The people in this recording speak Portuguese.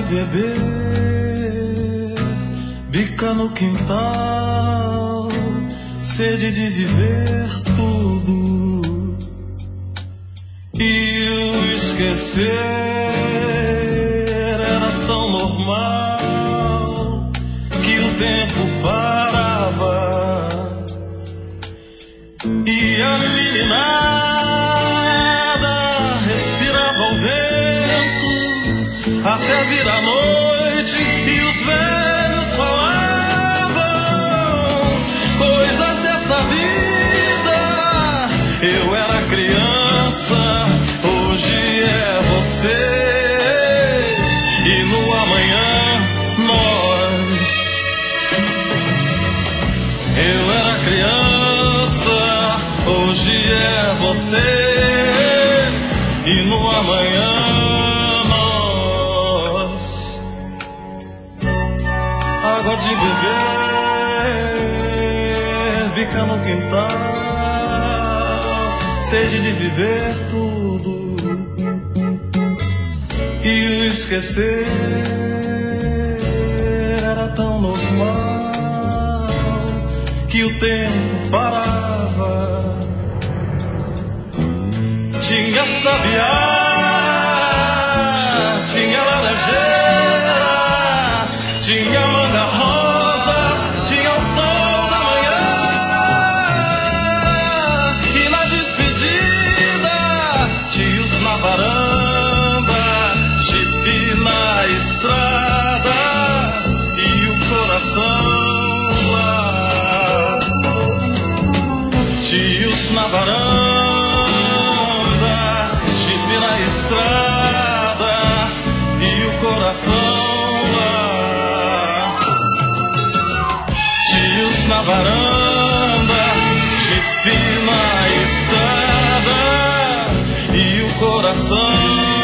beber, bica no quintal, sede de viver tudo e o esquecer era tão normal que o tempo parava e a meninada respirava o vento até vir a noite e os velhos falavam coisas dessa vida. Eu era criança, hoje é você, e no amanhã nós. Eu era criança, hoje é você, e no amanhã nós. Água de beber, bica no quintal, sede de viver tudo e o esquecer era tão normal que o tempo parava. Tinha sabiá, tinha laranjeira, tinha manga rosa, tinha o sol da manhã. E na despedida, tios na varanda, jipe na estrada e o coração lá. Tios na varanda, jipe na estrada e o coração lá. Tios na varanda, jipe na estrada e o coração